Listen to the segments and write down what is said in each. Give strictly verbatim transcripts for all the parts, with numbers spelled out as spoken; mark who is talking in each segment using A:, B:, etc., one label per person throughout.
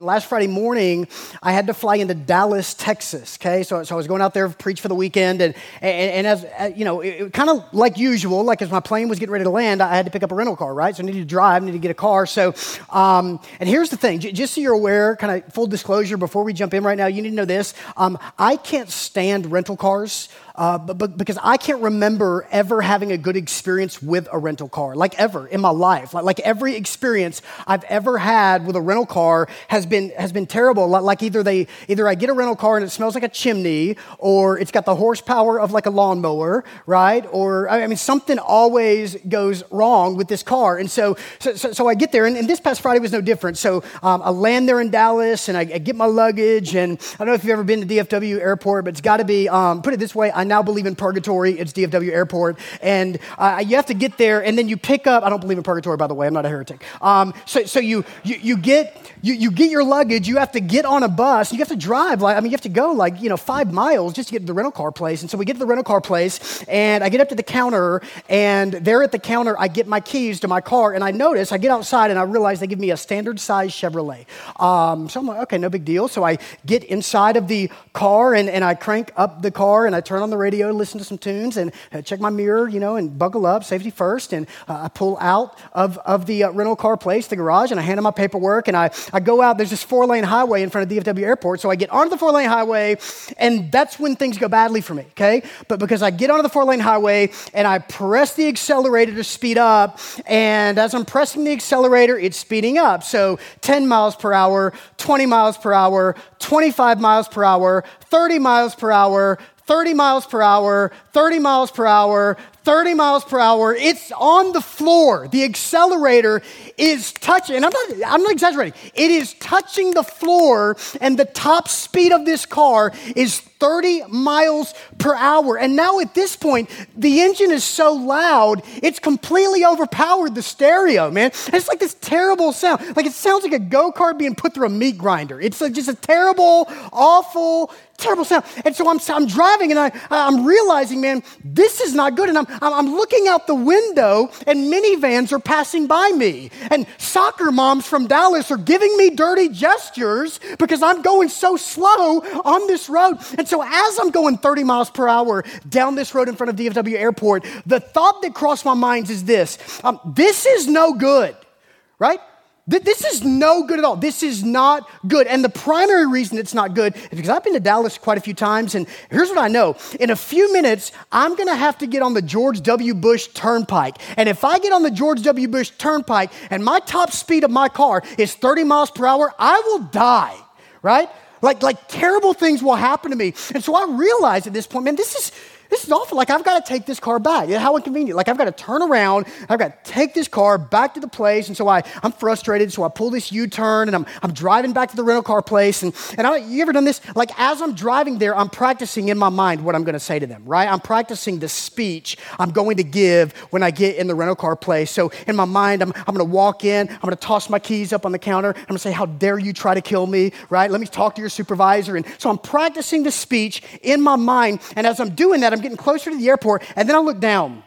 A: Last Friday morning, I had to fly into Dallas, Texas, okay? So, so I was going out there to preach for the weekend, and, and, and as, uh, you know, it, it kind of like usual, like as my plane was getting ready to land, I had to pick up a rental car, right? So I needed to drive, I needed to get a car. So, um, and here's the thing, j- just so you're aware, kind of full disclosure, before we jump in right now, you need to know this. Um, I can't stand rental cars. Uh, but, but because I can't remember ever having a good experience with a rental car, like ever in my life. Like, like every experience I've ever had with a rental car has been has been terrible. Like, like either they either I get a rental car and it smells like a chimney, or it's got the horsepower of like a lawnmower, right? Or I mean, something always goes wrong with this car. And so so, so, so I get there, and, and this past Friday was no different. So um, I land there in Dallas, and I, I get my luggage, and I don't know if you've ever been to D F W Airport, but it's got to be um, put it this way. I now believe in purgatory. It's D F W Airport. And uh, you have to get there, and then you pick up, I don't believe in purgatory, by the way. I'm not a heretic. Um, so so you you, you get you, you get your luggage. You have to get on a bus. You have to drive. Like I mean, you have to go like, you know, five miles just to get to the rental car place. And so we get to the rental car place, and I get up to the counter, and there at the counter, I get my keys to my car, and I notice, I get outside, and I realize they give me a standard size Chevrolet. Um, so I'm like, okay, no big deal. So I get inside of the car, and, and I crank up the car, and I turn on the radio, listen to some tunes, and uh, check my mirror, you know, and buckle up, safety first, and uh, I pull out of, of the uh, rental car place, the garage, and I hand them my paperwork, and I, I go out. There's this four-lane highway in front of D F W Airport, so I get onto the four-lane highway, and that's when things go badly for me, okay? But because I get onto the four-lane highway, and I press the accelerator to speed up, and as I'm pressing the accelerator, it's speeding up. So ten miles per hour, twenty miles per hour, twenty-five miles per hour, thirty miles per hour, thirty miles per hour, thirty miles per hour, thirty miles per hour. It's on the floor. The accelerator is touching, and I'm not, I'm not exaggerating. It is touching the floor, and the top speed of this car is thirty miles per hour. And now at this point, the engine is so loud, it's completely overpowered the stereo, man. And it's like this terrible sound. Like it sounds like a go-kart being put through a meat grinder. It's like just a terrible, awful, terrible sound. And so I'm, I'm driving, and I, I'm realizing, man, this is not good. And I'm, I'm looking out the window, and minivans are passing by me. And soccer moms from Dallas are giving me dirty gestures because I'm going so slow on this road. And so as I'm going thirty miles per hour down this road in front of D F W Airport, the thought that crossed my mind is this. Um, this is no good, right? This is no good at all. This is not good. And the primary reason it's not good is because I've been to Dallas quite a few times, and here's what I know. In a few minutes, I'm going to have to get on the George W. Bush Turnpike. And if I get on the George W. Bush Turnpike and my top speed of my car is thirty miles per hour, I will die, right? Like, like terrible things will happen to me. And so I realize at this point, man, this is... This is awful. Like, I've got to take this car back. How inconvenient. Like, I've got to turn around. I've got to take this car back to the place. And so I, I'm frustrated. So I pull this U-turn, and I'm I'm driving back to the rental car place. And, and I, you ever done this? Like, as I'm driving there, I'm practicing in my mind what I'm going to say to them, right? I'm practicing the speech I'm going to give when I get in the rental car place. So in my mind, I'm, I'm going to walk in. I'm going to toss my keys up on the counter. I'm going to say, how dare you try to kill me, right? Let me talk to your supervisor. And so I'm practicing the speech in my mind. And as I'm doing that, I'm getting closer to the airport, and then I look down,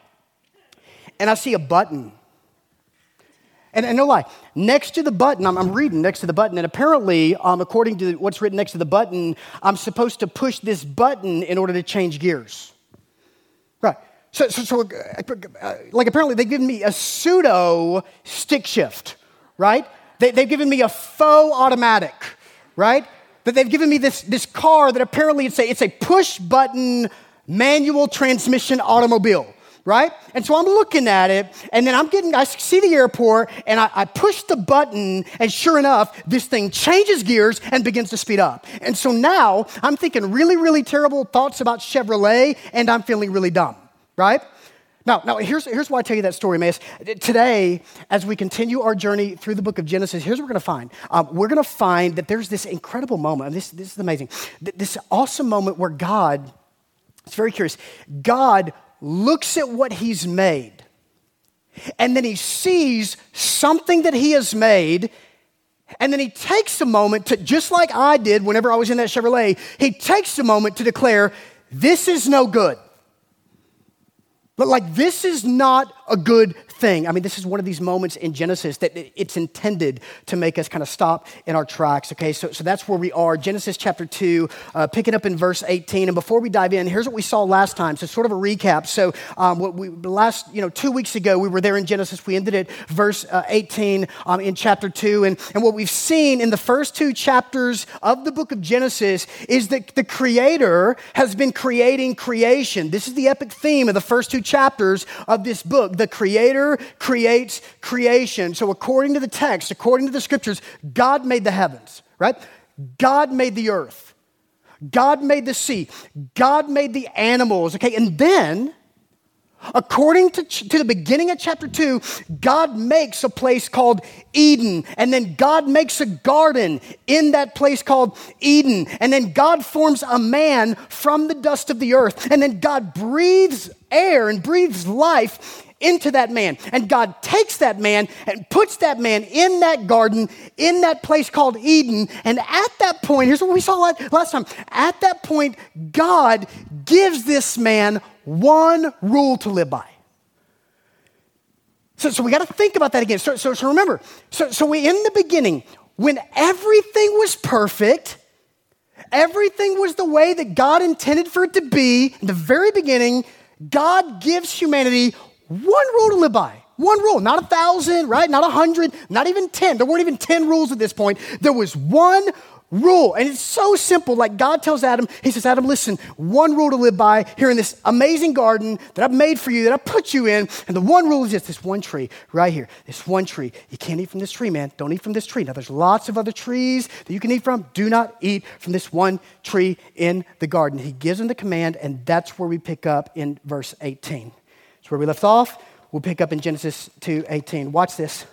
A: and I see a button. And, and no lie, next to the button, I'm, I'm reading next to the button, and apparently, um, according to what's written next to the button, I'm supposed to push this button in order to change gears. Right. So, so, so uh, like apparently they've given me a pseudo stick shift, right? They, they've given me a faux automatic, right? That they've given me this, this car that apparently it's a, it's a push button manual transmission automobile, right? And so I'm looking at it, and then I'm getting, I see the airport, and I, I push the button, and sure enough, this thing changes gears and begins to speed up. And so now I'm thinking really, really terrible thoughts about Chevrolet, and I'm feeling really dumb, right? Now, now here's, here's why I tell you that story, Mace. Today, as we continue our journey through the book of Genesis, here's what we're going to find. Um, we're going to find that there's this incredible moment, and this, this is amazing, this awesome moment where God, it's very curious, God looks at what he's made, and then he sees something that he has made, and then he takes a moment to, just like I did whenever I was in that Chevrolet, he takes a moment to declare, this is no good. But like, this is not a good thing. I mean, this is one of these moments in Genesis that it's intended to make us kind of stop in our tracks, okay? So, so that's where we are. Genesis chapter two, uh, picking up in verse eighteen. And before we dive in, here's what we saw last time. So sort of a recap. So um, what we, the last, you know, two weeks ago, we were there in Genesis. We ended at verse uh, eighteen um, in chapter two. And, and what we've seen in the first two chapters of the book of Genesis is that the Creator has been creating creation. This is the epic theme of the first two chapters of this book. The Creator creates creation. So according to the text, according to the scriptures, God made the heavens, right? God made the earth. God made the sea. God made the animals, okay? And then, according to, to the beginning of chapter two, God makes a place called Eden. And then God makes a garden in that place called Eden. And then God forms a man from the dust of the earth. And then God breathes air and breathes life into that man. And God takes that man and puts that man in that garden, in that place called Eden. And at that point, here's what we saw last time. At that point, God gives this man one rule to live by. So, so we got to think about that again. So, so, so remember, so, so we in the beginning, when everything was perfect, everything was the way that God intended for it to be, in the very beginning, God gives humanity one rule to live by. One rule, not a thousand, right? Not a hundred, not even ten. There weren't even ten rules at this point. There was one rule. And it's so simple. Like God tells Adam, he says, Adam, listen, one rule to live by here in this amazing garden that I've made for you, that I put you in. And the one rule is just this one tree right here. This one tree. You can't eat from this tree, man. Don't eat from this tree. Now there's lots of other trees that you can eat from. Do not eat from this one tree in the garden. He gives him the command, and that's where we pick up in verse eighteen. It's where we left off. We'll pick up in Genesis two eighteen. Watch this.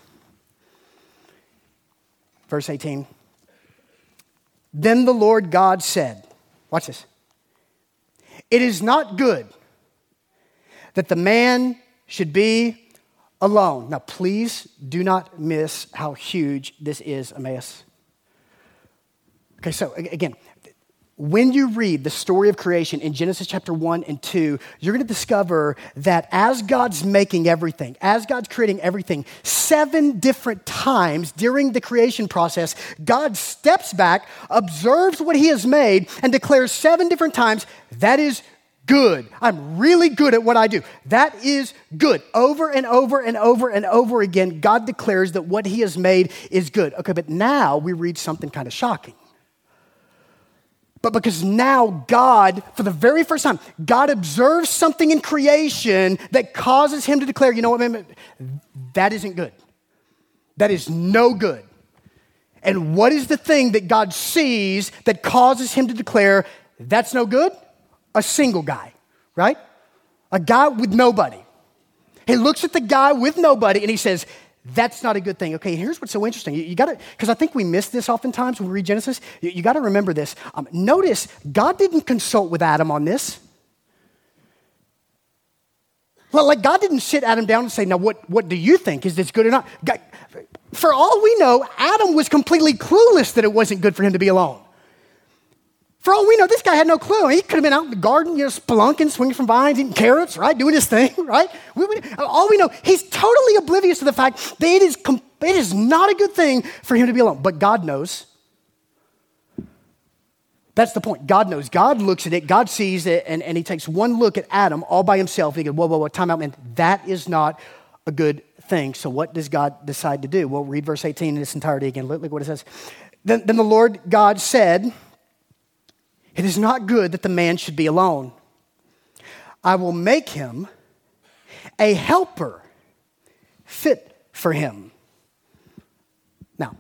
A: Verse eighteen. Then the Lord God said, watch this. It is not good that the man should be alone. Now, please do not miss how huge this is, Emmaus. Okay, so again, when you read the story of creation in Genesis chapter one and two, you're going to discover that as God's making everything, as God's creating everything, seven different times during the creation process, God steps back, observes what he has made, and declares seven different times, that is good. I'm really good at what I do. That is good. Over and over and over and over again, God declares that what he has made is good. Okay, but now we read something kind of shocking. But because now God, for the very first time, God observes something in creation that causes him to declare, you know what, man, that isn't good. That is no good. And what is the thing that God sees that causes him to declare, that's no good? A single guy, right? A guy with nobody. He looks at the guy with nobody and he says, that's not a good thing. Okay, here's what's so interesting. You, you got to, because I think we miss this oftentimes when we read Genesis. You, you got to remember this. Um, notice, God didn't consult with Adam on this. Well, like God didn't sit Adam down and say, now what, what do you think? Is this good or not? God, for all we know, Adam was completely clueless that it wasn't good for him to be alone. For all we know, this guy had no clue. He could have been out in the garden, you know, spelunking, swinging from vines, eating carrots, right? Doing his thing, right? We, we, all we know, he's totally oblivious to the fact that it is, it is not a good thing for him to be alone. But God knows. That's the point. God knows. God looks at it. God sees it. And, and he takes one look at Adam all by himself. And he goes, whoa, whoa, whoa, time out, man. That is not a good thing. So what does God decide to do? Well, read verse eighteen in its entirety again. Look, look what it says. Then, then the Lord God said, it is not good that the man should be alone. I will make him a helper fit for him. Now,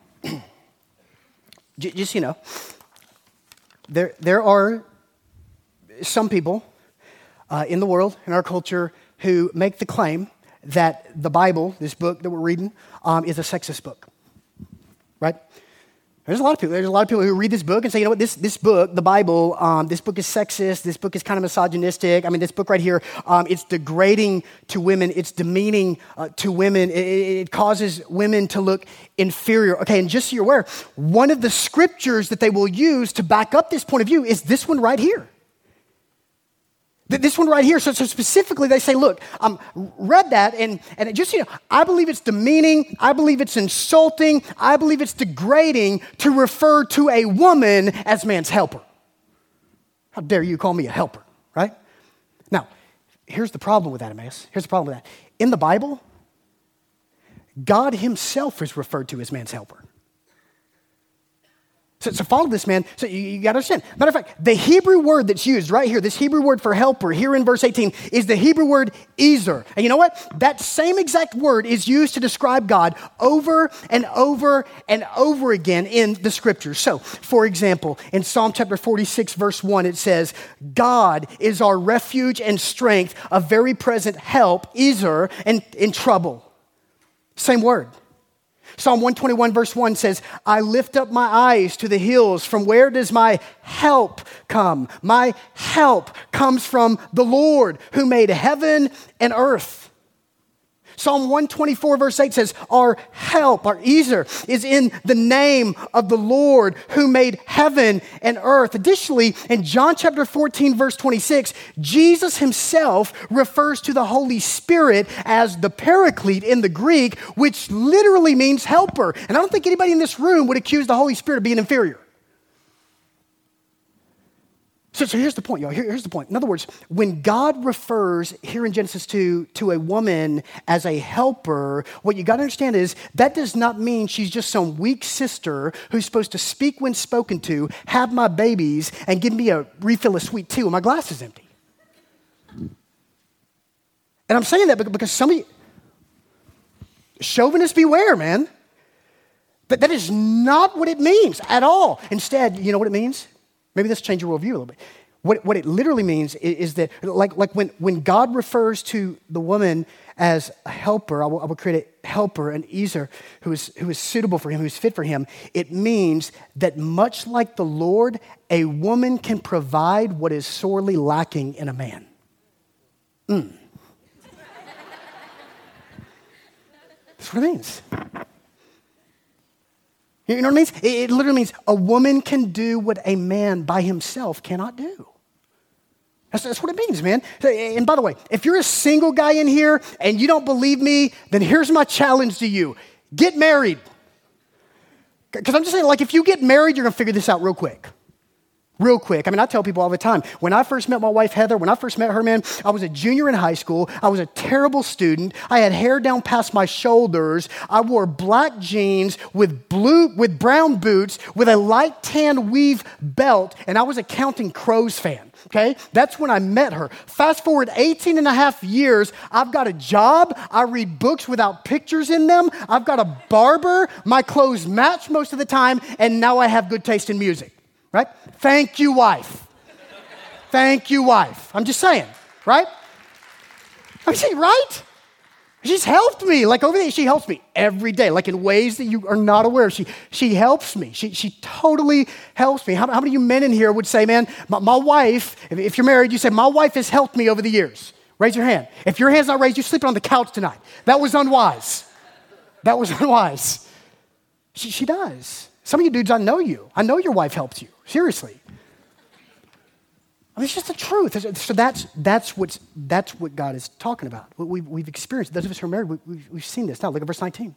A: just, you know, there, there are some people uh, in the world, in our culture, who make the claim that the Bible, this book that we're reading, um, is a sexist book, right? There's a lot of people. There's a lot of people who read this book and say, you know what, this, this book, the Bible, um, this book is sexist. This book is kind of misogynistic. I mean, this book right here, um, it's degrading to women. It's demeaning uh, to women. It, it causes women to look inferior. Okay, and just so you're aware, one of the scriptures that they will use to back up this point of view is this one right here. This one right here, so, so specifically they say, look, um, read that, and, and it just, you know, I believe it's demeaning, I believe it's insulting, I believe it's degrading to refer to a woman as man's helper. How dare you call me a helper, right? Now, here's the problem with that, Emmaus. Here's the problem with that. In the Bible, God himself is referred to as man's helper. So, so follow this, man. So you, you got to understand. Matter of fact, the Hebrew word that's used right here, this Hebrew word for helper here in verse eighteen is the Hebrew word ezer. And you know what? That same exact word is used to describe God over and over and over again in the scriptures. So, for example, in Psalm chapter forty-six, verse one, it says, God is our refuge and strength, a very present help, ezer, in, in trouble. Same word. Psalm one twenty-one verse one says, I lift up my eyes to the hills. From where does my help come? My help comes from the Lord who made heaven and earth. Psalm one twenty-four verse eight says, our help, our ezer, is in the name of the Lord who made heaven and earth. Additionally, in John chapter fourteen verse twenty-six, Jesus himself refers to the Holy Spirit as the Paraclete in the Greek, which literally means helper. And I don't think anybody in this room would accuse the Holy Spirit of being inferior. So, so here's the point, y'all. Here, here's the point. In other words, when God refers here in Genesis two to a woman as a helper, what you got to understand is that does not mean she's just some weak sister who's supposed to speak when spoken to, have my babies, and give me a refill of sweet tea when my glass is empty. And I'm saying that because some of you, chauvinists beware, man. But that is not what it means at all. Instead, you know what it means? Maybe this will change your worldview a little bit. What, what it literally means is, is that, like, like when, when God refers to the woman as a helper, I will, I will create a helper, an ezer, who is, who is suitable for him, who is fit for him, it means that much like the Lord, a woman can provide what is sorely lacking in a man. Mm. That's what it means. You know what it means? It literally means a woman can do what a man by himself cannot do. That's, that's what it means, man. And by the way, if you're a single guy in here and you don't believe me, then here's my challenge to you. Get married. Because I'm just saying, like, if you get married, you're going to figure this out real quick. Real quick. I mean, I tell people all the time, when I first met my wife, Heather, when I first met her, man, I was a junior in high school. I was a terrible student. I had hair down past my shoulders. I wore black jeans with blue, with brown boots, with a light tan weave belt, and I was a Counting Crows fan, okay? That's when I met her. Fast forward eighteen and a half years, I've got a job. I read books without pictures in them. I've got a barber. My clothes match most of the time, and now I have good taste in music. Right? Thank you, wife. Thank you, wife. I'm just saying, right? I'm saying, right? She's helped me. Like over there, she helps me every day, like in ways that you are not aware of. She, she helps me. She, she totally helps me. How, how many of you men in here would say, man, my, my wife, if, if you're married, you say, my wife has helped me over the years. Raise your hand. If your hand's not raised, you're sleeping on the couch tonight. That was unwise. That was unwise. She, she does. Some of you dudes, I know you. I know your wife helps you. Seriously. I mean, it's just the truth. So that's that's what's that's what God is talking about. We've, we've experienced. Those of us who are married, we, we've, we've seen this. Now look at verse nineteen.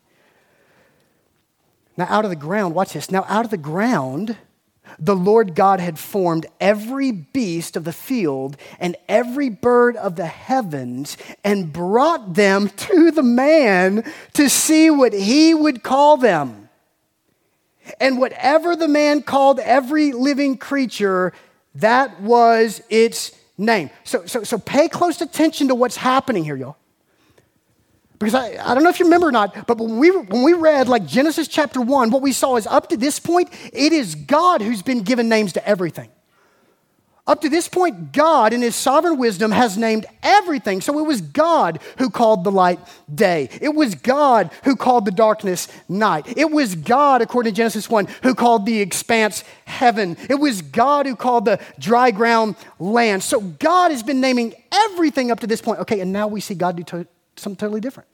A: Now out of the ground, watch this. Now out of the ground, the Lord God had formed every beast of the field and every bird of the heavens and brought them to the man to see what he would call them. And whatever the man called every living creature, that was its name. So, so, so pay close attention to what's happening here, y'all. Because I, I don't know if you remember or not, but when we, when we read like Genesis chapter one, what we saw is up to this point, it is God who's been given names to everything. Up to this point, God in his sovereign wisdom has named everything. So it was God who called the light day. It was God who called the darkness night. It was God, according to Genesis one, who called the expanse heaven. It was God who called the dry ground land. So God has been naming everything up to this point. Okay, and now we see God do to- something totally different.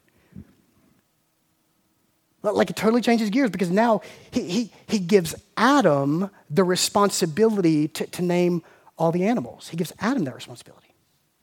A: Like it totally changes gears because now he, he, he gives Adam the responsibility to, to name all the animals. He gives Adam that responsibility.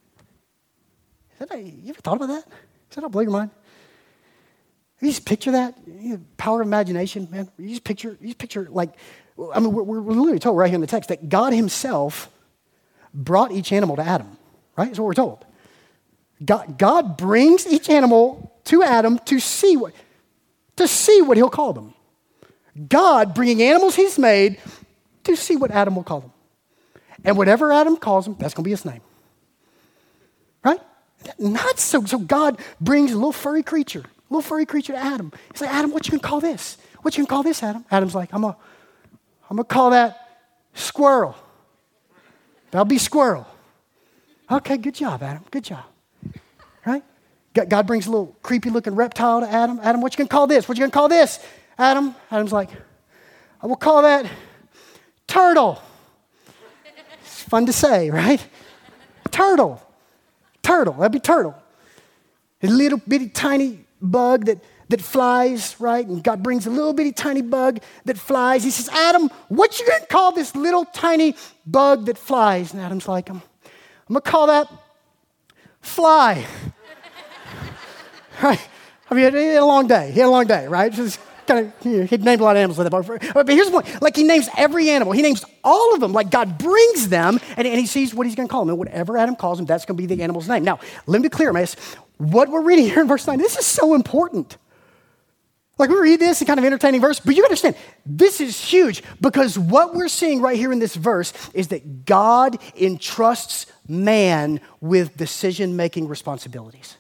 A: That, you ever thought about that? Does that not blow your mind? You just picture that, you know, power of imagination, man. You just picture, you just picture like, I mean, we're, we're literally told right here in the text that God himself brought each animal to Adam, right? That's what we're told. God, God brings each animal to Adam to see what, to see what he'll call them. God bringing animals he's made to see what Adam will call them. And whatever Adam calls them, that's going to be his name. Right? Not so. So God brings a little furry creature, a little furry creature to Adam. He's like, Adam, what you gonna call this? What you gonna call this, Adam? Adam's like, I'm gonna, I'm gonna call that squirrel. That'll be squirrel. Okay, good job, Adam. Good job. Right? God brings a little creepy looking reptile to Adam. Adam, what you gonna call this? What you gonna call this? Adam. Adam's like, I will call that turtle. It's fun to say, right? Turtle. Turtle, that'd be turtle. A little bitty tiny bug that, that flies, right? And God brings a little bitty tiny bug that flies. He says, Adam, what you gonna call this little tiny bug that flies? And Adam's like, I'm, I'm gonna call that fly. Right? I mean, he had a long day. He had a long day, right? Just kind of, you know, he'd named a lot of animals with that. But here's the point. Like, he names every animal. He names all of them. Like, God brings them, and, and he sees what he's going to call them. And whatever Adam calls them, that's going to be the animal's name. Now, let me be clear, Mace. What we're reading here in verse nine, this is so important. Like, we read this, a kind of entertaining verse, but you understand, this is huge because what we're seeing right here in this verse is that God entrusts man with decision-making responsibilities.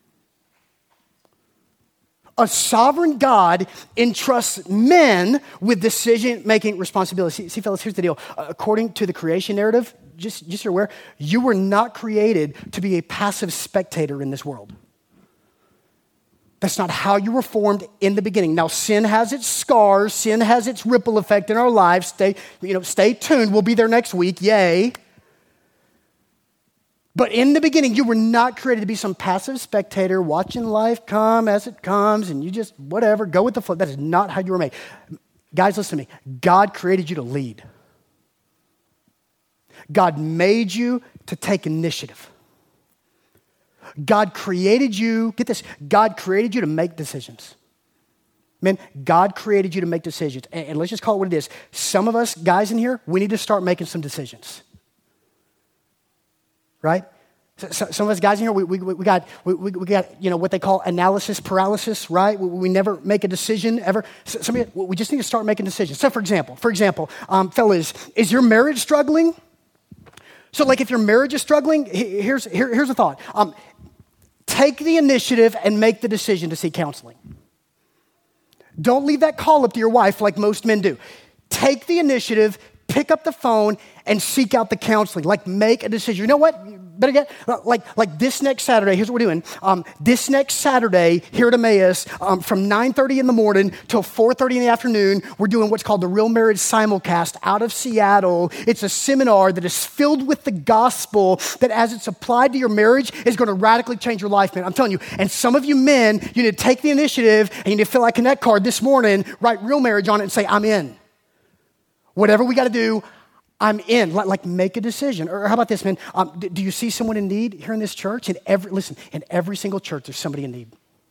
A: A sovereign God entrusts men with decision-making responsibilities. See, see, fellas, here's the deal. Uh, according to the creation narrative, just, just so you're aware, you were not created to be a passive spectator in this world. That's not how you were formed in the beginning. Now, sin has its scars. Sin has its ripple effect in our lives. Stay, you know, stay tuned. We'll be there next week. Yay. But in the beginning, you were not created to be some passive spectator watching life come as it comes and you just, whatever, go with the flow. That is not how you were made. Guys, listen to me. God created you to lead. God made you to take initiative. God created you, get this, God created you to make decisions. Man, God created you to make decisions. And, and let's just call it what it is. Some of us guys in here, we need to start making some decisions. Right? So, so, some of us guys in here, we, we, we got, we, we got, you know, what they call analysis paralysis, right? We, we never make a decision ever. So, some of you, we just need to start making decisions. So for example, for example, um, fellas, is your marriage struggling? So like if your marriage is struggling, here's, here, here's a thought. Um, take the initiative and make the decision to seek counseling. Don't leave that call up to your wife like most men do. Take the initiative, pick up the phone, and seek out the counseling. Like, make a decision. You know what? Better get, like, like this next Saturday, here's what we're doing. Um, this next Saturday here at Emmaus, um, from nine thirty in the morning till four thirty in the afternoon, we're doing what's called the Real Marriage Simulcast out of Seattle. It's a seminar that is filled with the gospel that as it's applied to your marriage is going to radically change your life, man. I'm telling you. And some of you men, you need to take the initiative and you need to fill out a Connect card this morning, write Real Marriage on it and say, I'm in. Whatever we got to do, I'm in. Like, like, make a decision. Or how about this, man? Um, do, do you see someone in need here in this church? In every, listen, in every single church, there's somebody in need.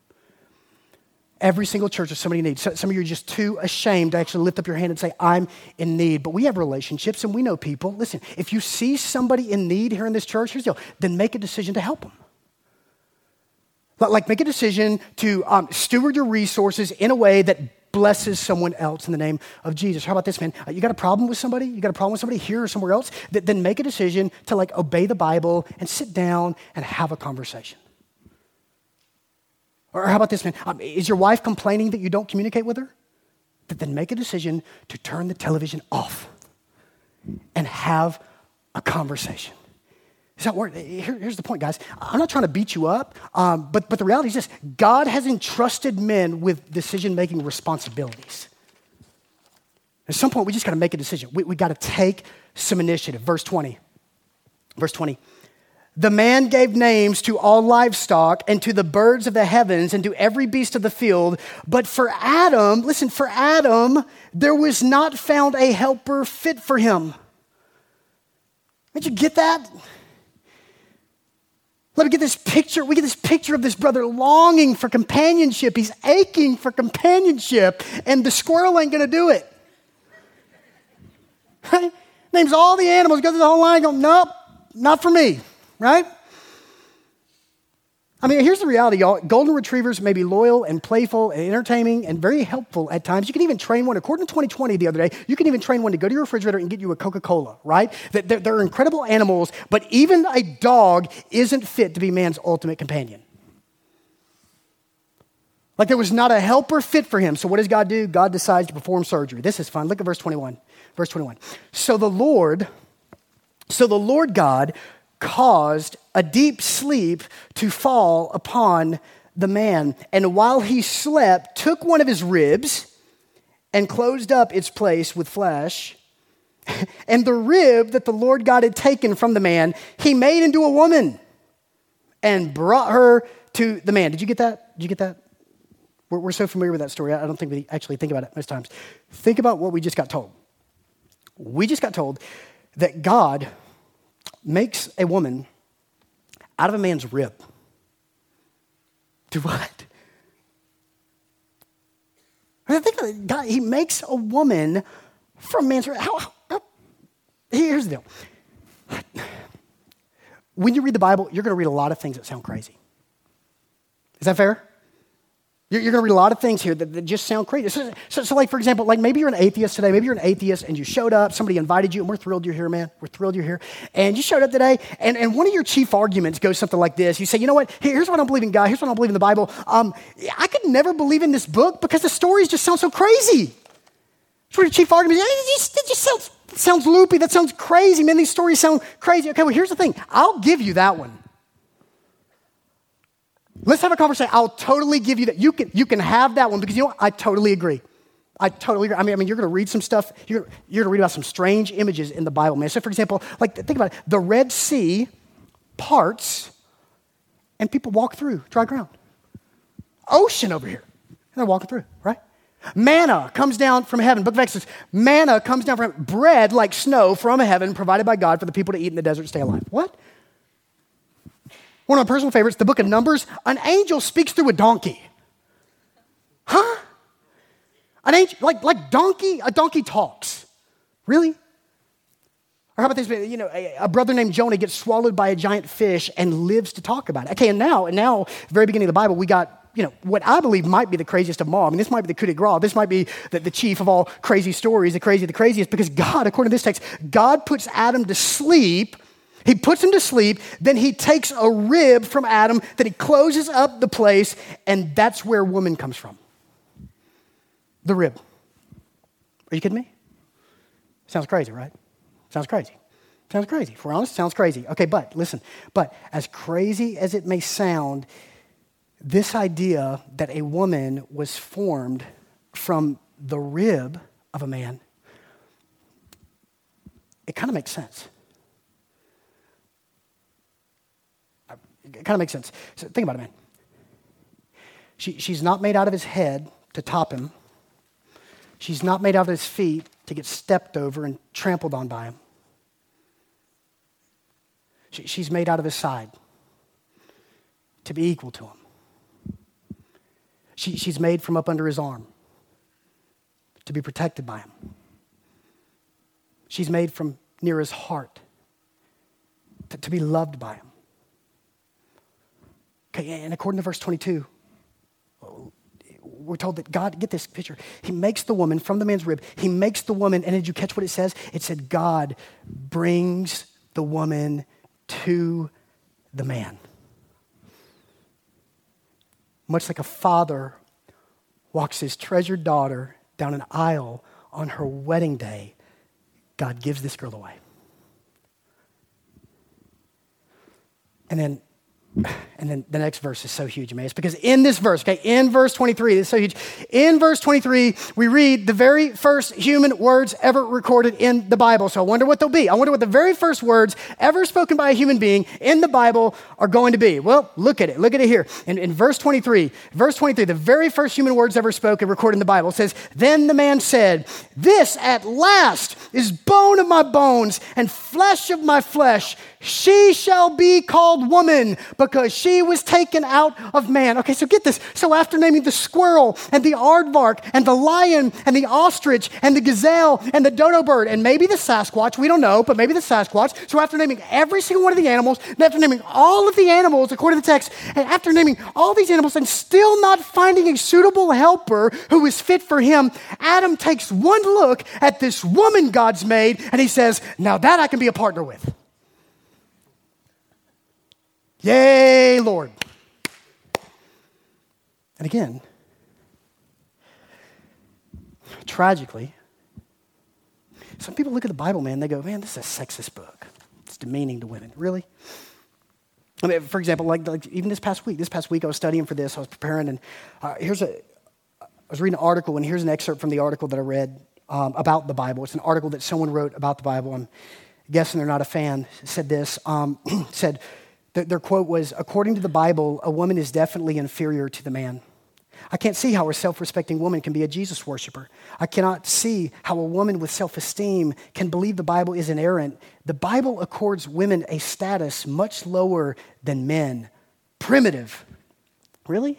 A: Every single church, there's somebody in need. So, some of you are just too ashamed to actually lift up your hand and say, I'm in need. But we have relationships and we know people. Listen, if you see somebody in need here in this church, here's the deal. Then make a decision to help them. Like, like make a decision to um, steward your resources in a way that blesses someone else in the name of Jesus. How about this, man? Uh, you got a problem with somebody? You got a problem with somebody here or somewhere else? Th- then make a decision to like obey the Bible and sit down and have a conversation. Or how about this, man? Um, is your wife complaining that you don't communicate with her? Th- then make a decision to turn the television off and have a conversation. Is that word? Here, here's the point, guys. I'm not trying to beat you up, um, but, but the reality is this. God has entrusted men with decision-making responsibilities. At some point, we just got to make a decision. We, we got to take some initiative. Verse twenty. Verse twenty. The man gave names to all livestock and to the birds of the heavens and to every beast of the field. But for Adam, listen, for Adam, there was not found a helper fit for him. Did you get that? Let me get this picture. We get this picture of this brother longing for companionship. He's aching for companionship, and the squirrel ain't going to do it. Right? Names all the animals, goes through the whole line, go, nope, not for me, right? I mean, here's the reality, y'all. Golden retrievers may be loyal and playful and entertaining and very helpful at times. You can even train one. According to twenty twenty the other day, you can even train one to go to your refrigerator and get you a Coca-Cola, right? They're, they're incredible animals, but even a dog isn't fit to be man's ultimate companion. Like there was not a helper fit for him. So what does God do? God decides to perform surgery. This is fun. Look at verse twenty-one. Verse twenty-one. So the Lord, so the Lord God caused a deep sleep to fall upon the man, and while he slept, took one of his ribs and closed up its place with flesh. And the rib that the Lord God had taken from the man, he made into a woman and brought her to the man. Did you get that? Did you get that? We're, we're so familiar with that story. I don't think we actually think about it most times. Think about what we just got told. We just got told that God makes a woman out of a man's rib. Do what? I mean, think about it. God, he makes a woman from man's rib. How, how, how? Here's the deal. When you read the Bible, you're going to read a lot of things that sound crazy. Is that fair? You're, you're going to read a lot of things here that, that just sound crazy. So, so, so, like, for example, like maybe you're an atheist today. Maybe you're an atheist and you showed up. Somebody invited you, and we're thrilled you're here, man. We're thrilled you're here. And you showed up today, and, and one of your chief arguments goes something like this. You say, you know what? Here's what I don't believe in God. Here's what I don't believe in the Bible. Um, I could never believe in this book because the stories just sound so crazy. That's what your chief argument is. It just, it just sounds, it sounds loopy. That sounds crazy, man. These stories sound crazy. Okay, well, here's the thing. I'll give you that one. Let's have a conversation. I'll totally give you that. You can, you can have that one because you know what? I totally agree. I totally agree. I mean, I mean, you're going to read some stuff. You're, you're going to read about some strange images in the Bible, man. So, for example, like think about it. The Red Sea parts, and people walk through dry ground. Ocean over here, and they're walking through, right? Manna comes down from heaven. Book of Exodus. Manna comes down from heaven. Bread like snow from heaven, provided by God for the people to eat in the desert, stay alive. What? One of my personal favorites, the book of Numbers, an angel speaks through a donkey. Huh? An angel, like, like donkey, a donkey talks. Really? Or how about this, you know, a, a brother named Jonah gets swallowed by a giant fish and lives to talk about it. Okay, and now, and now, very beginning of the Bible, we got, you know, what I believe might be the craziest of them all. I mean, this might be the coup de grace. This might be the, the chief of all crazy stories, the crazy, the craziest, because God, according to this text, God puts Adam to sleep. He puts him to sleep, then he takes a rib from Adam, then he closes up the place, and that's where woman comes from. The rib. Are you kidding me? Sounds crazy, right? Sounds crazy. Sounds crazy. If we're honest, sounds crazy. Okay, but listen, but as crazy as it may sound, this idea that a woman was formed from the rib of a man, it kind of makes sense. It kind of makes sense. So think about it, man. She, she's not made out of his head to top him. She's not made out of his feet to get stepped over and trampled on by him. She, she's made out of his side to be equal to him. She, she's made from up under his arm to be protected by him. She's made from near his heart to, to be loved by him. Okay, and according to verse twenty-two, we're told that God, get this picture, he makes the woman from the man's rib. He makes the woman, and did you catch what it says? It said God brings the woman to the man. Much like a father walks his treasured daughter down an aisle on her wedding day, God gives this girl away. And then And then the next verse is so huge, man. It's because in this verse, okay, in verse twenty-three, it's so huge. In verse twenty-three, we read the very first human words ever recorded in the Bible. So I wonder what they'll be. I wonder what the very first words ever spoken by a human being in the Bible are going to be. Well, look at it. Look at it here. In, in verse twenty-three, verse twenty-three, the very first human words ever spoken, recorded in the Bible, says, "Then the man said, 'This at last is bone of my bones and flesh of my flesh. She shall be called woman, because she was taken out of man. Okay, so get this. So after naming the squirrel and the aardvark and the lion and the ostrich and the gazelle and the dodo bird and maybe the Sasquatch, we don't know, but maybe the Sasquatch. So after naming every single one of the animals, and after naming all of the animals according to the text, and after naming all these animals and still not finding a suitable helper who is fit for him, Adam takes one look at this woman God's made and he says, now that I can be a partner with. Yay, Lord. And again, tragically, some people look at the Bible, man, they go, man, this is a sexist book. It's demeaning to women. Really? I mean, for example, like, like even this past week, this past week I was studying for this, I was preparing, and uh, here's a, I was reading an article, and here's an excerpt from the article that I read um, about the Bible. It's an article that someone wrote about the Bible. I'm guessing they're not a fan. It said this, um, said, th- their quote was, according to the Bible, a woman is definitely inferior to the man. I can't see how a self-respecting woman can be a Jesus worshiper. I cannot see how a woman with self-esteem can believe the Bible is inerrant. The Bible accords women a status much lower than men. Primitive. Really?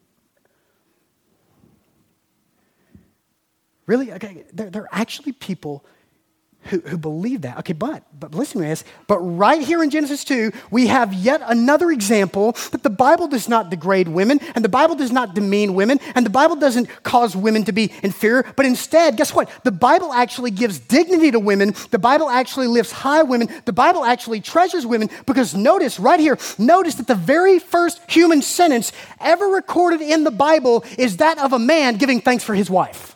A: Really? Okay, there, there are actually people Who, who believe that. Okay, but, but listen to this. But right here in Genesis two, we have yet another example that the Bible does not degrade women, and the Bible does not demean women, and the Bible doesn't cause women to be inferior, but instead, guess what? The Bible actually gives dignity to women. The Bible actually lifts high women. The Bible actually treasures women, because notice right here, notice that the very first human sentence ever recorded in the Bible is that of a man giving thanks for his wife.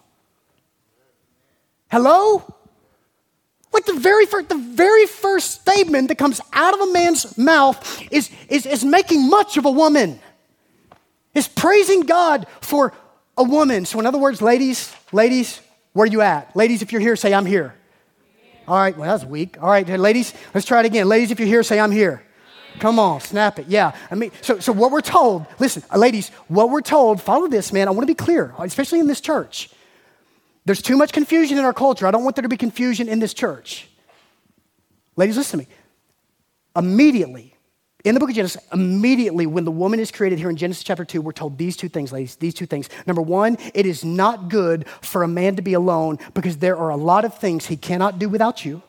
A: Hello? Like the very first, the very first statement that comes out of a man's mouth is, is, is making much of a woman. Is praising God for a woman. So in other words, ladies, ladies, where you at? Ladies, if you're here, say I'm here. All right, well, that was weak. All right, ladies, let's try it again. Ladies, if you're here, say I'm here. Come on, snap it. Yeah. I mean, so, so what we're told, listen, ladies, what we're told, follow this, man. I want to be clear, especially in this church. There's too much confusion in our culture. I don't want there to be confusion in this church. Ladies, listen to me. Immediately, in the book of Genesis, immediately when the woman is created here in Genesis chapter two, we're told these two things, ladies, these two things. Number one, it is not good for a man to be alone because there are a lot of things he cannot do without you.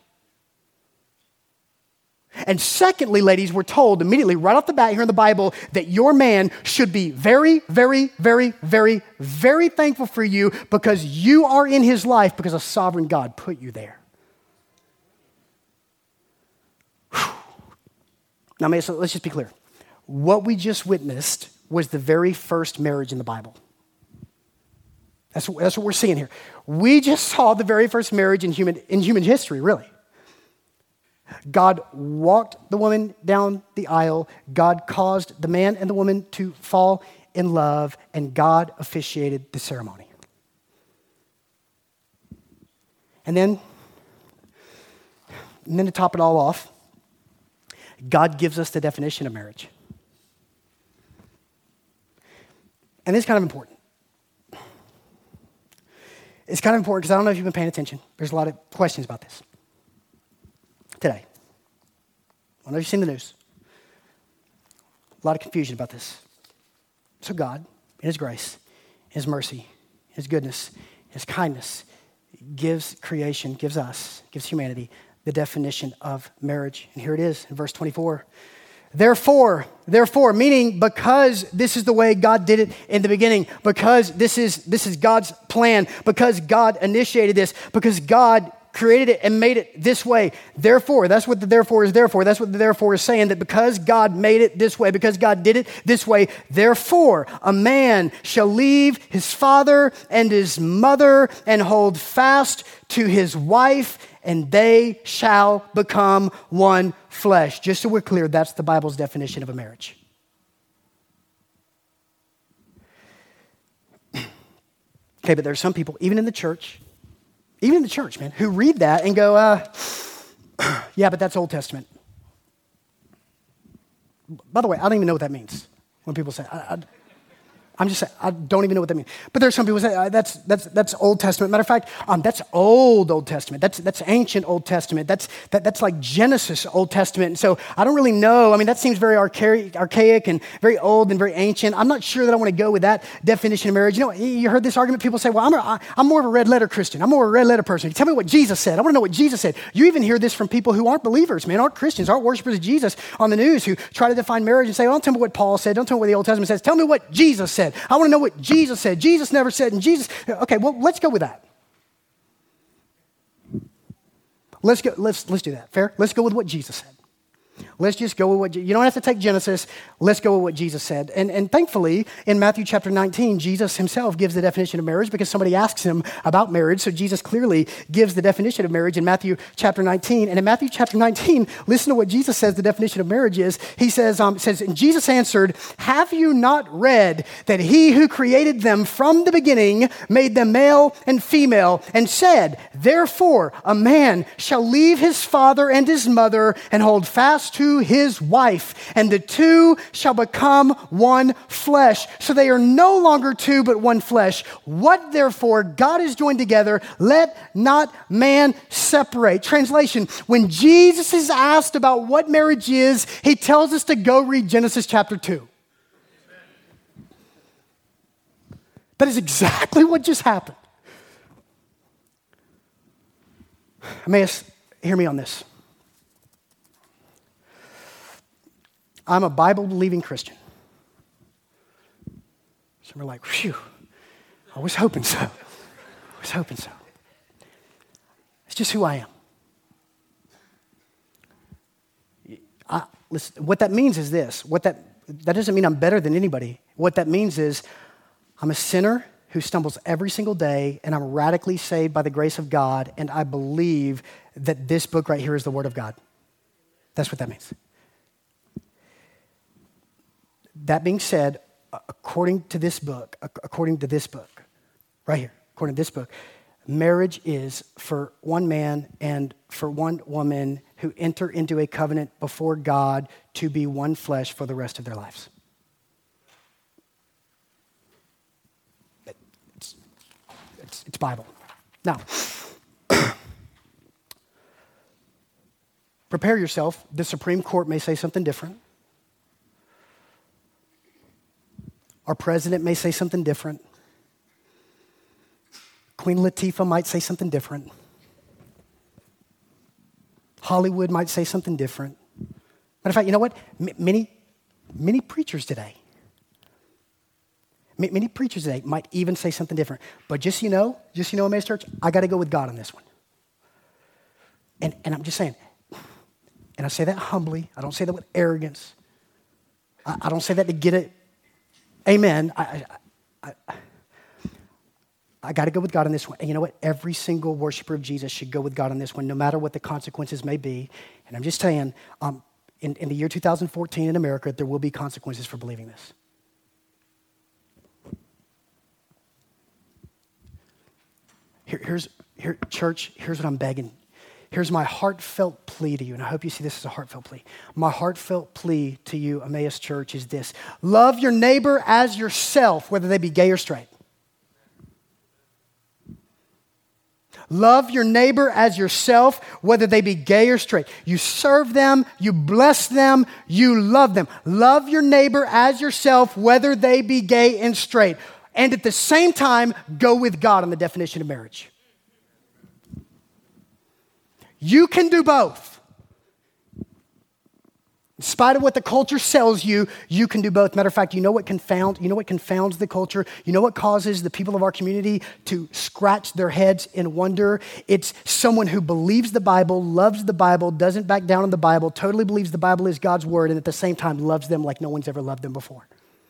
A: And secondly, ladies, we're told immediately right off the bat here in the Bible that your man should be very, very, very, very, very thankful for you because you are in his life because a sovereign God put you there. Whew. Now, man, so let's just be clear. What we just witnessed was the very first marriage in the Bible. That's, that's what we're seeing here. We just saw the very first marriage in human, in human history, really. God walked the woman down the aisle. God caused the man and the woman to fall in love, and God officiated the ceremony. And then, and then to top it all off, God gives us the definition of marriage. And this is kind of important. It's kind of important because I don't know if you've been paying attention. There's a lot of questions about this today. I know you've seen the news. A lot of confusion about this. So God, in his grace, his mercy, his goodness, his kindness, gives creation, gives us, gives humanity the definition of marriage. And here it is in verse twenty-four. Therefore, therefore, meaning because this is the way God did it in the beginning, because this is this is God's plan, because God initiated this, because God created it and made it this way. Therefore, that's what the therefore is there for. That's what the therefore is saying, that because God made it this way, because God did it this way, therefore a man shall leave his father and his mother and hold fast to his wife, and they shall become one flesh. Just so we're clear, that's the Bible's definition of a marriage. Okay, but there are some people, even in the church, even in the church, man, who read that and go, uh, yeah, but that's Old Testament. By the way, I don't even know what that means when people say, I, I, I'm just saying, I don't even know what that means. But there's some people who say, uh, that's, that's, that's Old Testament. Matter of fact, um, that's old Old Testament. That's, that's ancient Old Testament. That's, that, that's like Genesis Old Testament. And so I don't really know. I mean, that seems very archaic, archaic and very old and very ancient. I'm not sure that I want to go with that definition of marriage. You know, you heard this argument. People say, well, I'm, a, I'm more of a red letter Christian. I'm more of a red letter person. Tell me what Jesus said. I want to know what Jesus said. You even hear this from people who aren't believers, man, aren't Christians, aren't worshipers of Jesus on the news who try to define marriage and say, well, don't tell me what Paul said. Don't tell me what the Old Testament says. Tell me what Jesus said. I want to know what Jesus said. Jesus never said, and Jesus, okay, well, let's go with that. Let's go, let's, let's do that. Fair? Let's go with what Jesus said. Let's just go with what, you don't have to take Genesis. Let's go with what Jesus said. And, and thankfully, in Matthew chapter nineteen, Jesus himself gives the definition of marriage because somebody asks him about marriage. So Jesus clearly gives the definition of marriage in Matthew chapter nineteen. And in Matthew chapter nineteen, listen to what Jesus says the definition of marriage is. He says, um, says, and Jesus answered, have you not read that he who created them from the beginning made them male and female and said, therefore, a man shall leave his father and his mother and hold fast to his wife, and the two shall become one flesh. So they are no longer two, but one flesh. What therefore God has joined together, let not man separate. Translation, when Jesus is asked about what marriage is, he tells us to go read Genesis chapter two. That is exactly what just happened. Emmaus, hear me on this. I'm a Bible-believing Christian. So we're like, phew, I was hoping so. I was hoping so. It's just who I am. I, listen, what that means is this. What that, that doesn't mean I'm better than anybody. What that means is I'm a sinner who stumbles every single day, and I'm radically saved by the grace of God, and I believe that this book right here is the Word of God. That's what that means. That being said, according to this book, according to this book, right here, according to this book, marriage is for one man and for one woman who enter into a covenant before God to be one flesh for the rest of their lives. It's, it's, it's Bible. Now, prepare yourself. The Supreme Court may say something different. Our president may say something different. Queen Latifah might say something different. Hollywood might say something different. Matter of fact, you know what? M- many, many preachers today, m- many preachers today might even say something different. But just so you know, just so you know, Emmaus Church, I got to go with God on this one. And, and I'm just saying, and I say that humbly. I don't say that with arrogance. I, I don't say that to get it. Amen. I, I, I, I got to go with God on this one. And you know what? Every single worshiper of Jesus should go with God on this one, no matter what the consequences may be. And I'm just saying, um, in, in the year two thousand fourteen in America, there will be consequences for believing this. Here, here's, here, church, here's what I'm begging. Here's my heartfelt plea to you, and I hope you see this as a heartfelt plea. My heartfelt plea to you, Emmaus Church, is this. Love your neighbor as yourself, whether they be gay or straight. Love your neighbor as yourself, whether they be gay or straight. You serve them, you bless them, you love them. Love your neighbor as yourself, whether they be gay and straight. And at the same time, go with God on the definition of marriage. You can do both. In spite of what the culture sells you, you can do both. Matter of fact, you know what confounds, you know what confounds the culture? You know what causes the people of our community to scratch their heads in wonder? It's someone who believes the Bible, loves the Bible, doesn't back down on the Bible, totally believes the Bible is God's word, and at the same time loves them like no one's ever loved them before.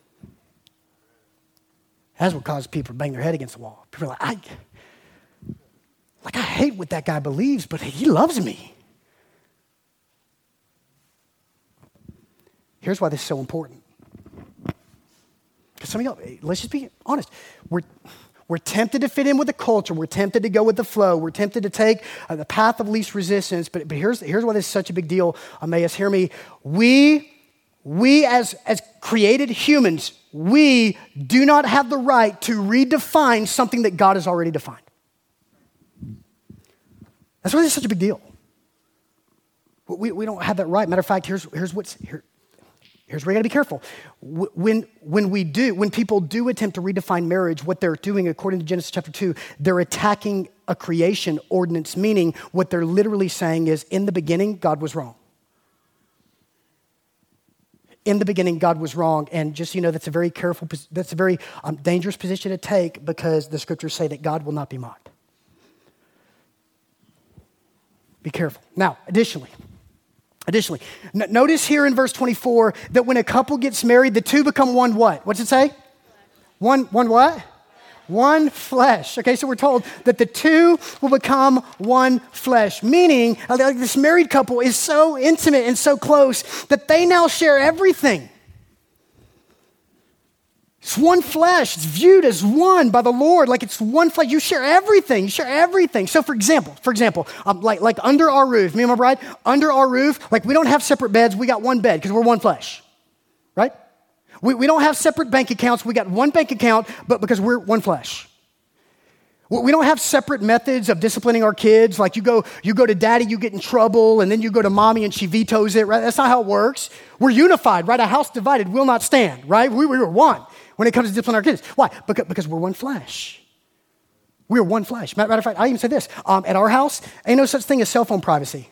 A: That's what causes people to bang their head against the wall. People are like, I... Like, I hate what that guy believes, but he loves me. Here's why this is so important. Because some of y'all, let's just be honest. We're, we're tempted to fit in with the culture. We're tempted to go with the flow. We're tempted to take uh, the path of least resistance. But, but here's, here's why this is such a big deal, Emmaus. Hear me. We, we as, as created humans, we do not have the right to redefine something that God has already defined. That's why this is such a big deal. We, we don't have that right. Matter of fact, here's, here's what's here. Here's where you gotta be careful. When, when we do, when people do attempt to redefine marriage, what they're doing, according to Genesis chapter two, they're attacking a creation ordinance, meaning what they're literally saying is, in the beginning, God was wrong. In the beginning, God was wrong. And just so you know, that's a very careful, that's a very um, dangerous position to take, because the scriptures say that God will not be mocked. Be careful. Now, additionally, Additionally, n- notice here in verse twenty-four that when a couple gets married, the two become one what? What's it say? Flesh. One, one what? One flesh. Okay, so we're told that the two will become one flesh, meaning like this married couple is so intimate and so close that they now share everything. It's one flesh. It's viewed as one by the Lord. Like it's one flesh. You share everything. You share everything. So for example, for example, um, like, like under our roof, me and my bride, under our roof, like we don't have separate beds. We got one bed because we're one flesh, right? We, we don't have separate bank accounts. We got one bank account, but because we're one flesh. We don't have separate methods of disciplining our kids. Like you go, you go to daddy, you get in trouble, and then you go to mommy and she vetoes it, right? That's not how it works. We're unified, right? A house divided will not stand, right? We, we were one when it comes to disciplining our kids. Why? Because, because we're one flesh. We're one flesh. Matter of fact, I even said this. Um, at our house, ain't no such thing as cell phone privacy.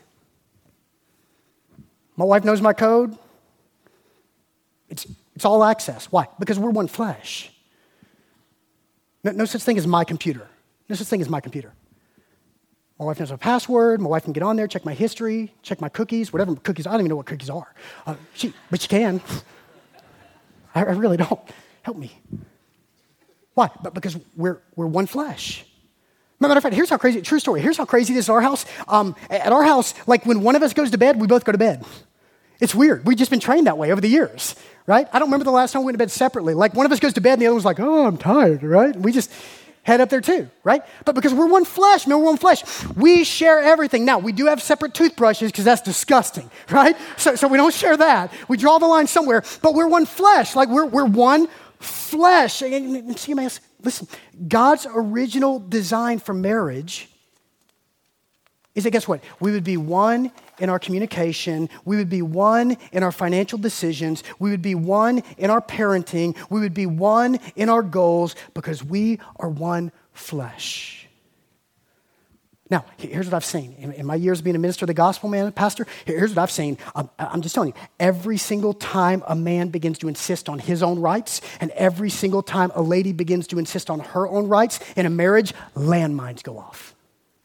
A: My wife knows my code. It's, it's all access. Why? Because we're one flesh. No, no such thing as my computer. No such thing as my computer. My wife knows my password. My wife can get on there, check my history, check my cookies, whatever cookies. I don't even know what cookies are. Uh, she, but she can. I, I really don't. Help me. Why? But because we're we're one flesh. Matter of fact, here's how crazy, true story. Here's how crazy this is at our house. Um, at our house, like when one of us goes to bed, we both go to bed. It's weird. We've just been trained that way over the years, right? I don't remember the last time we went to bed separately. Like one of us goes to bed and the other one's like, oh, I'm tired, right? We just head up there too, right? But because we're one flesh, man, we're one flesh, we share everything. Now, we do have separate toothbrushes because that's disgusting, right? So, so we don't share that. We draw the line somewhere, but we're one flesh. Like we're, we're one flesh. And, and see, man, listen, God's original design for marriage is that, guess what? We would be one in our communication. We would be one in our financial decisions. We would be one in our parenting. We would be one in our goals because we are one flesh. Now, here's what I've seen. In, in my years being a minister of the gospel, man, pastor, here's what I've seen. I'm, I'm just telling you, every single time a man begins to insist on his own rights, and every single time a lady begins to insist on her own rights in a marriage, landmines go off.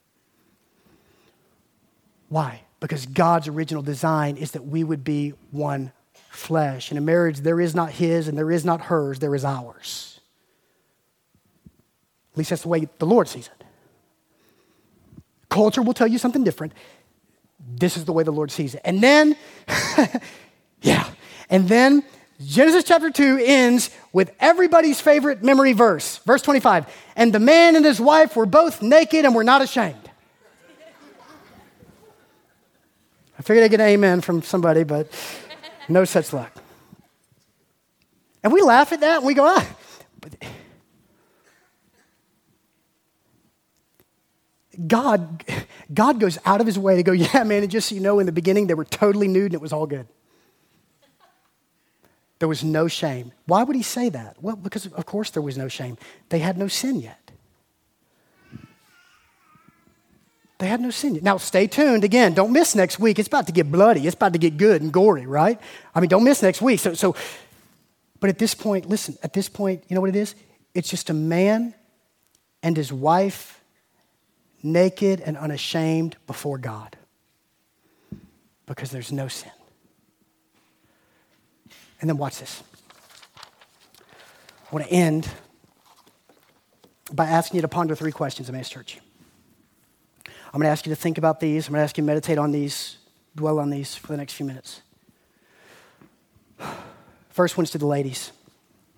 A: Why? Because God's original design is that we would be one flesh. In a marriage, there is not his and there is not hers, there is ours. At least that's the way the Lord sees it. Culture will tell you something different. This is the way the Lord sees it. And then, yeah, and then Genesis chapter two ends with everybody's favorite memory verse, verse twenty-five. And the man and his wife were both naked and were not ashamed. I figured I'd get an amen from somebody, but no such luck. And we laugh at that and we go, ah. But God, God goes out of his way to go, yeah, man, and just so you know, in the beginning, they were totally nude and it was all good. There was no shame. Why would he say that? Well, because of course there was no shame. They had no sin yet. They had no sin yet. Now, stay tuned. Again, don't miss next week. It's about to get bloody. It's about to get good and gory, right? I mean, don't miss next week. So, so, but at this point, listen, at this point, you know what it is? It's just a man and his wife naked and unashamed before God because there's no sin. And then watch this. I want to end by asking you to ponder three questions, Emmaus Church. I'm going to ask you to think about these. I'm going to ask you to meditate on these, dwell on these for the next few minutes. First one's to the ladies.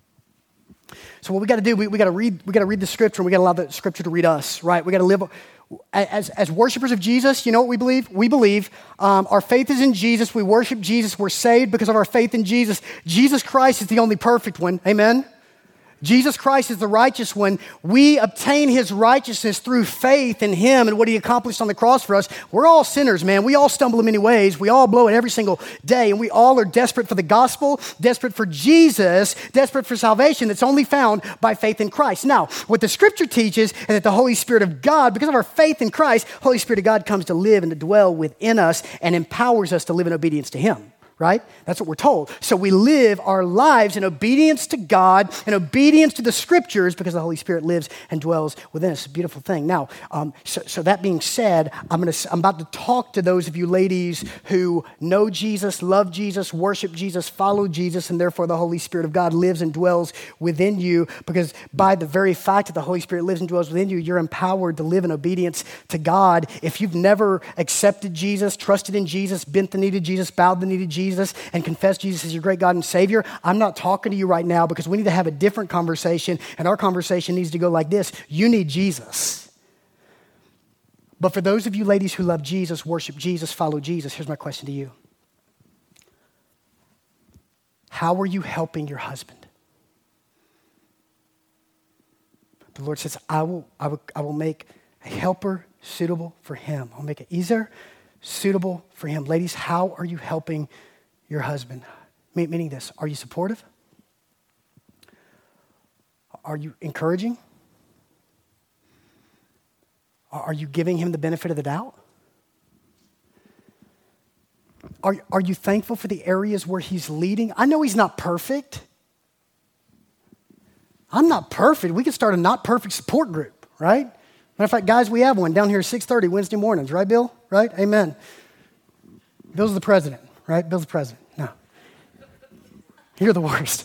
A: So what we got to do, we, we got to read, we got to read the scripture, and we got to allow the scripture to read us, right? We got to live, As, as worshipers of Jesus, you know what we believe? We believe um, our faith is in Jesus. We worship Jesus. We're saved because of our faith in Jesus. Jesus Christ is the only perfect one. Amen? Jesus Christ is the righteous one. We obtain his righteousness through faith in him and what he accomplished on the cross for us. We're all sinners, man. We all stumble in many ways. We all blow it every single day. And we all are desperate for the gospel, desperate for Jesus, desperate for salvation that's only found by faith in Christ. Now, what the scripture teaches is that the Holy Spirit of God, because of our faith in Christ, Holy Spirit of God comes to live and to dwell within us and empowers us to live in obedience to him. Right? That's what we're told. So we live our lives in obedience to God and obedience to the scriptures because the Holy Spirit lives and dwells within us. It's a beautiful thing. Now, um, so, so that being said, I'm gonna, I'm about to talk to those of you ladies who know Jesus, love Jesus, worship Jesus, follow Jesus, and therefore the Holy Spirit of God lives and dwells within you, because by the very fact that the Holy Spirit lives and dwells within you, you're empowered to live in obedience to God. If you've never accepted Jesus, trusted in Jesus, bent the knee to Jesus, bowed the knee to Jesus, Jesus and confess Jesus as your great God and Savior, I'm not talking to you right now because we need to have a different conversation, and our conversation needs to go like this. You need Jesus. But for those of you ladies who love Jesus, worship Jesus, follow Jesus, here's my question to you. How are you helping your husband? The Lord says, I will, I will, I will make a helper suitable for him. I'll make an ezer suitable for him. Ladies, how are you helping your husband? Meaning this, are you supportive? Are you encouraging? Are you giving him the benefit of the doubt? Are, are you thankful for the areas where he's leading? I know he's not perfect. I'm not perfect. We could start a not perfect support group, right? Matter of fact, guys, we have one down here at six thirty Wednesday mornings, right, Bill? Right? Amen. Bill's the president, right? Bill's the president. No. You're the worst.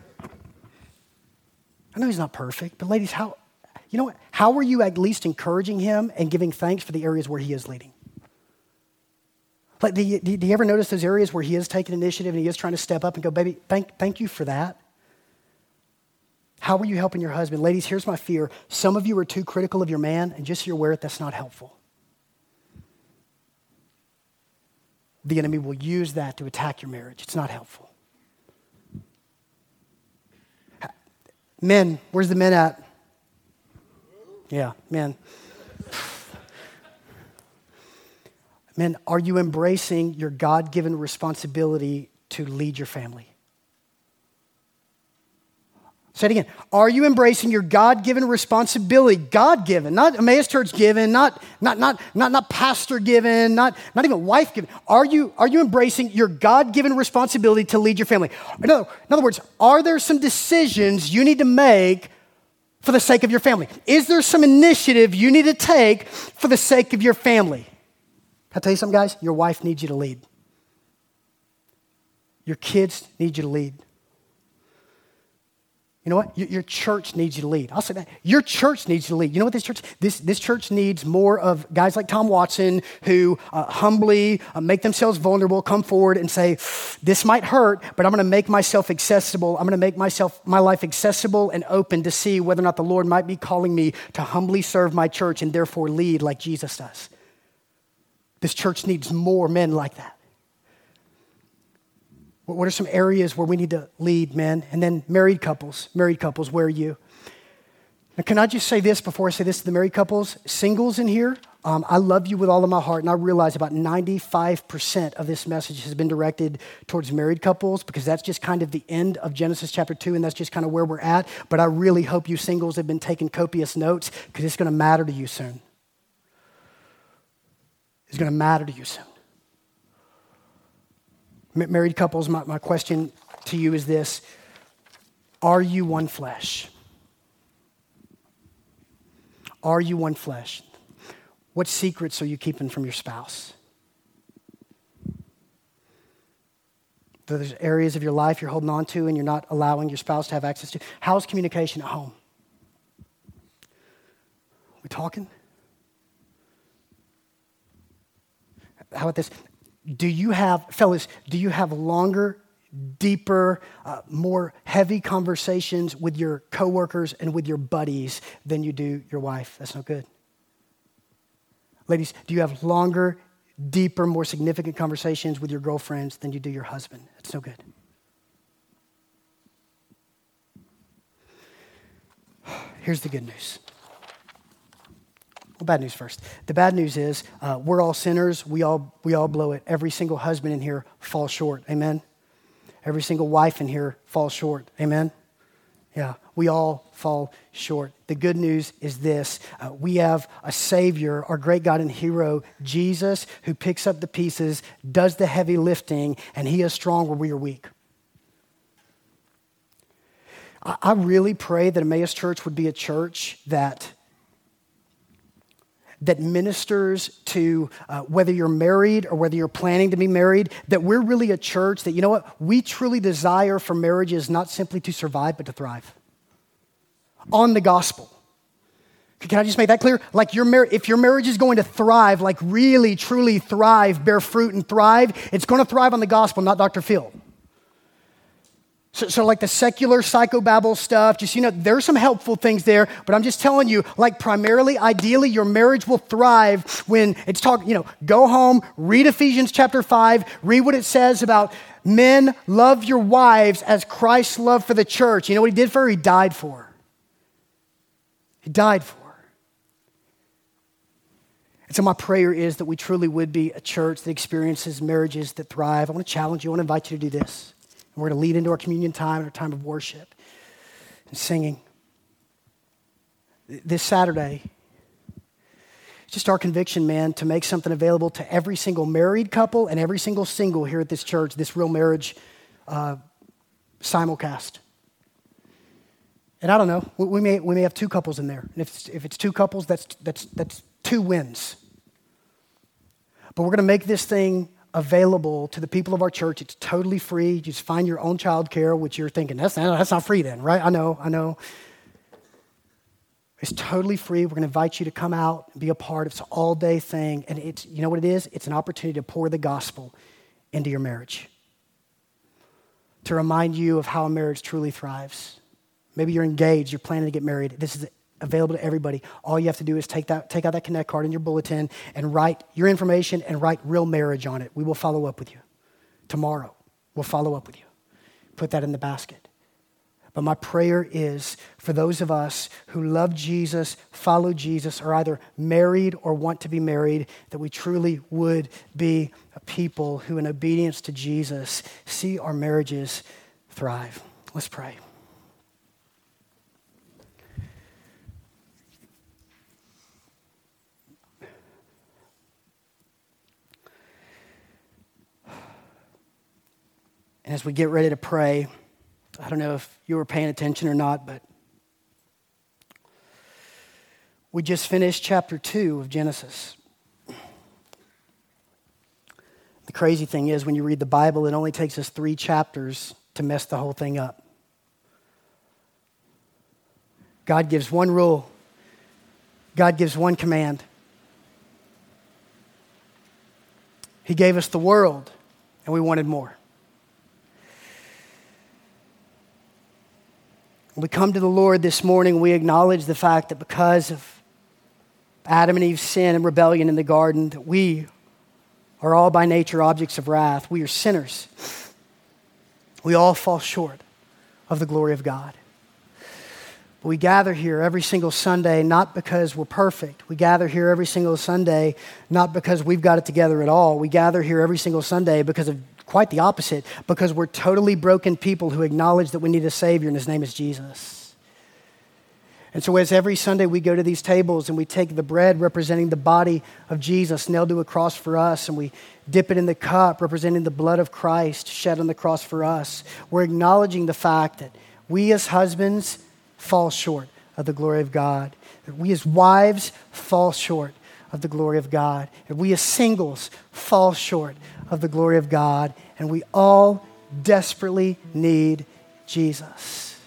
A: I know he's not perfect, but ladies, how, you know what? How are you at least encouraging him and giving thanks for the areas where he is leading? Like, do you, do you ever notice those areas where he is taking initiative and he is trying to step up and go, baby, thank, thank you for that? How are you helping your husband? Ladies, here's my fear. Some of you are too critical of your man, and just so you're aware, that's not helpful. The enemy will use that to attack your marriage. It's not helpful. Men, where's the men at? Yeah, men. Men, are you embracing your God-given responsibility to lead your family? Say it again. Are you embracing your God-given responsibility? God-given, not Emmaus Church given, not, not, not, not, not pastor given, not, not even wife given. Are you, are you embracing your God-given responsibility to lead your family? In other, in other words, are there some decisions you need to make for the sake of your family? Is there some initiative you need to take for the sake of your family? Can I tell you something, guys? Your wife needs you to lead. Your kids need you to lead. You know what? Your, your church needs you to lead. I'll say that. Your church needs you to lead. You know what this church, this, this church needs more of guys like Tom Watson who uh, humbly uh, make themselves vulnerable, come forward and say, this might hurt, but I'm going to make myself accessible. I'm going to make myself, my life accessible and open to see whether or not the Lord might be calling me to humbly serve my church and therefore lead like Jesus does. This church needs more men like that. What are some areas where we need to lead, men? And then married couples. Married couples, where are you? Now, can I just say this before I say this to the married couples? Singles in here, um, I love you with all of my heart, and I realize about ninety-five percent of this message has been directed towards married couples because that's just kind of the end of Genesis chapter two, and that's just kind of where we're at. But I really hope you singles have been taking copious notes because it's going to matter to you soon. It's going to matter to you soon. Married couples, my, my question to you is this. Are you one flesh? Are you one flesh? What secrets are you keeping from your spouse? There's areas of your life you're holding on to and you're not allowing your spouse to have access to. How's communication at home? We talking? How about this? Do you have, fellas, do you have longer, deeper, uh, more heavy conversations with your coworkers and with your buddies than you do your wife? That's no good. Ladies, do you have longer, deeper, more significant conversations with your girlfriends than you do your husband? That's no good. Here's the good news. Well, bad news first. The bad news is uh, we're all sinners. We all we all blow it. Every single husband in here falls short. Amen? Every single wife in here falls short. Amen? Yeah, we all fall short. The good news is this. Uh, we have a Savior, our great God and hero, Jesus, who picks up the pieces, does the heavy lifting, and he is strong where we are weak. I, I really pray that Emmaus Church would be a church that that ministers to uh, whether you're married or whether you're planning to be married, that we're really a church that, you know what, we truly desire for marriages not simply to survive, but to thrive on the gospel. Can I just make that clear? Like your mar- if your marriage is going to thrive, like really, truly thrive, bear fruit and thrive, it's going to thrive on the gospel, not Doctor Phil. So, so like the secular psychobabble stuff, just, you know, there's some helpful things there, but I'm just telling you, like primarily, ideally, your marriage will thrive when it's talking, you know, go home, read Ephesians chapter five, read what it says about men, love your wives as Christ's love for the church. You know what he did for her? He died for her. He died for her. And so my prayer is that we truly would be a church that experiences marriages that thrive. I want to challenge you. I want to invite you to do this. And we're going to lead into our communion time, our time of worship and singing. This Saturday, it's just our conviction, man, to make something available to every single married couple and every single single here at this church, this Real Marriage uh, simulcast. And I don't know, we may we may have two couples in there. And if it's, if it's two couples, that's that's that's two wins. But we're going to make this thing available to the people of our church. It's totally free. You just find your own childcare, which you're thinking, that's not, that's not free then, right? I know, I know. It's totally free. We're going to invite you to come out and be a part. It's an all-day thing. And it's, you know what it is? It's an opportunity to pour the gospel into your marriage. To remind you of how a marriage truly thrives. Maybe you're engaged, you're planning to get married. This is available to everybody. All you have to do is take that, take out that Connect card in your bulletin and write your information and write Real Marriage on it. We will follow up with you. Tomorrow, we'll follow up with you. Put that in the basket. But my prayer is for those of us who love Jesus, follow Jesus, are either married or want to be married, that we truly would be a people who, in obedience to Jesus, see our marriages thrive. Let's pray. And as we get ready to pray, I don't know if you were paying attention or not, but we just finished chapter two of Genesis. The crazy thing is, when you read the Bible, it only takes us three chapters to mess the whole thing up. God gives one rule. God gives one command. He gave us the world, and we wanted more. When we come to the Lord this morning, we acknowledge the fact that because of Adam and Eve's sin and rebellion in the garden, that we are all by nature objects of wrath. We are sinners. We all fall short of the glory of God. But we gather here every single Sunday not because we're perfect. We gather here every single Sunday not because we've got it together at all. We gather here every single Sunday because of quite the opposite, because we're totally broken people who acknowledge that we need a Savior, and His name is Jesus. And so as every Sunday we go to these tables and we take the bread representing the body of Jesus nailed to a cross for us, and we dip it in the cup representing the blood of Christ shed on the cross for us, we're acknowledging the fact that we as husbands fall short of the glory of God, that we as wives fall short of the glory of God, that we as singles fall short of the glory of God, and we all desperately need Jesus.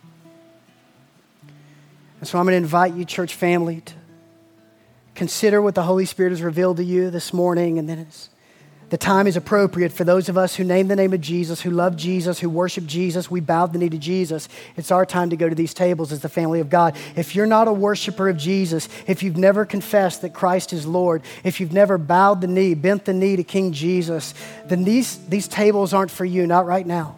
A: And so I'm going to invite you, church family, to consider what the Holy Spirit has revealed to you this morning, and then as, The time is appropriate for those of us who name the name of Jesus, who love Jesus, who worship Jesus. We bow the knee to Jesus. It's our time to go to these tables as the family of God. If you're not a worshiper of Jesus, if you've never confessed that Christ is Lord, if you've never bowed the knee, bent the knee to King Jesus, then these, these tables aren't for you, not right now.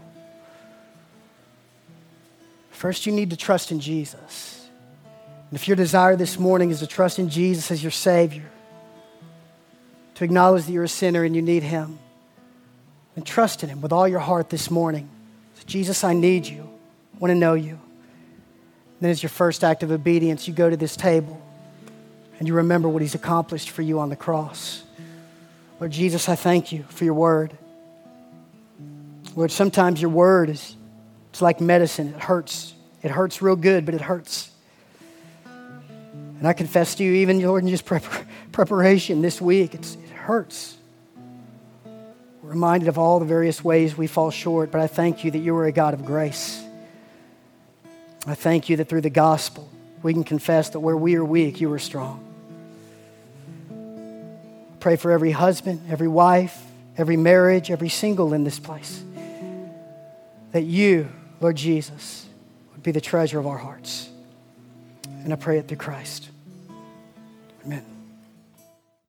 A: First, you need to trust in Jesus. And if your desire this morning is to trust in Jesus as your Savior, to acknowledge that you're a sinner and you need Him, and trust in Him with all your heart this morning. So, Jesus, I need you. I want to know you. Then as your first act of obedience, you go to this table and you remember what He's accomplished for you on the cross. Lord Jesus, I thank you for your word. Lord, sometimes your word is it's like medicine. It hurts. It hurts real good, but it hurts. And I confess to you, even, Lord, in just prep- preparation this week, it's, it hurts. We're reminded of all the various ways we fall short, but I thank you that you are a God of grace. I thank you that through the gospel, we can confess that where we are weak, you are strong. Pray for every husband, every wife, every marriage, every single in this place, that you, Lord Jesus, would be the treasure of our hearts. And I pray it through Christ. Amen.